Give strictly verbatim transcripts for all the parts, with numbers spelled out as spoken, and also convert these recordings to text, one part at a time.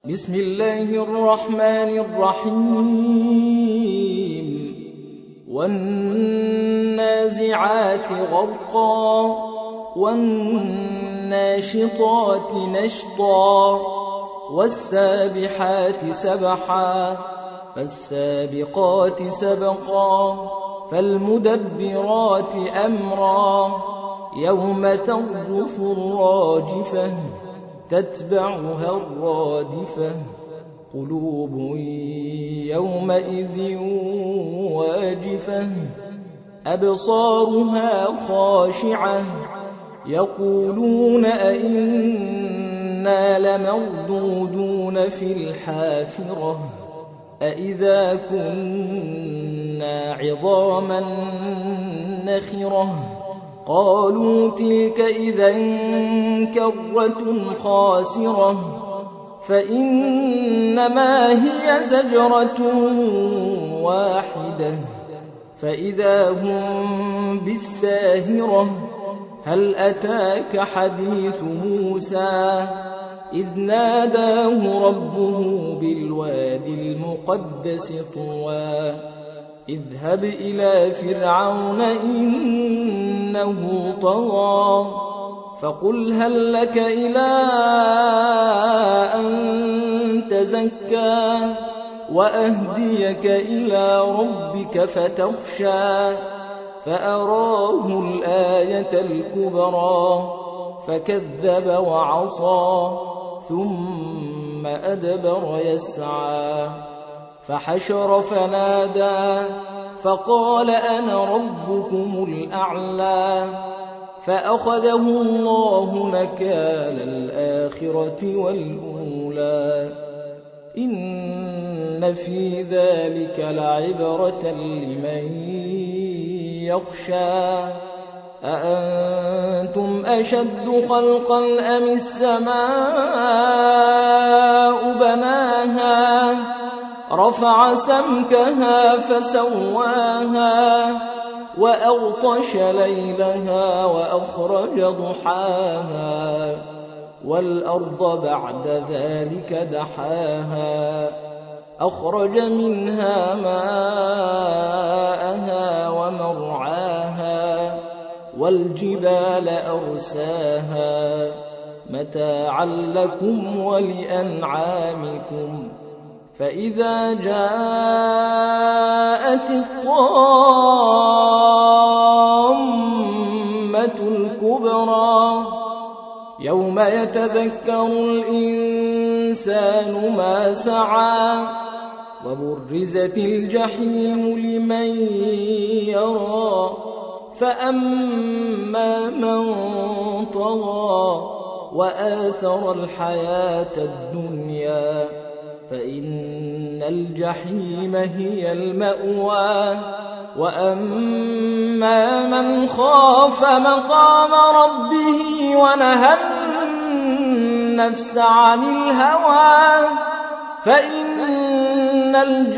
بسم الله الرحمن الرحيم والنازعات غرقا والناشطات نشطا والسابحات سبحا فالسابقات سبقا فالمدبرات أمرا يوم ترجف الراجفة تتبعها الرادفة قلوب يومئذ واجفة أبصارها خاشعة يقولون أئنا لمردودون في الحافرة أئذا كنا عظاما نخرة قالوا تلك إذا كرة خاسرة فإنما هي زجرة واحدة فإذا هم بالساهرة هل أتاك حديث موسى إذ ناداه ربه بالوادي المقدس طوى اذهب إلى فرعون إنه طغى فقل هل لك إلى أن تزكى وأهديك إلى ربك فتخشى فأراه الآية الكبرى فكذب وعصى ثم أدبر يسعى فحشر فنادى فقال أنا ربكم الأعلى فأخذه الله نكال الآخرة والأولى إن في ذلك لعبرة لمن يخشى أأنتم أشد خلقا أم السماء بناها رفع سمكها فسواها وأغطش ليلها وأخرج ضحاها والأرض بعد ذلك دحاها أخرج منها ماءها ومرعاها والجبال أرساها متاعا لكم ولأنعامكم فإذا جاءت الطامة الكبرى يوم يتذكر الإنسان ما سعى وبرزت الجحيم لمن يرى فأما من طغى وآثر الحياة الدنيا فإن الجحيم هي المأوى وأما من خاف مقام ربه ونهى النفس عن الهوى فإن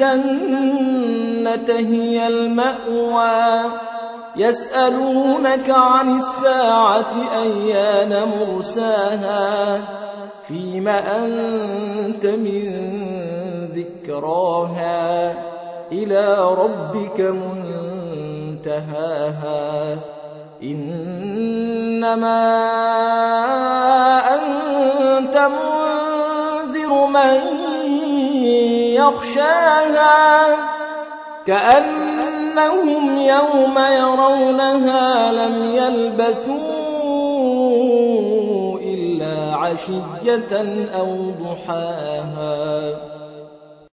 الجنة هي المأوى يسألونك عن الساعة أيان مرساها فيم أنت من ذكراها إلى ربك منتهاها إنما أنت منذر من يخشاها كأنهم يوم يرونها لم يلبثوا عشية أو ضحاها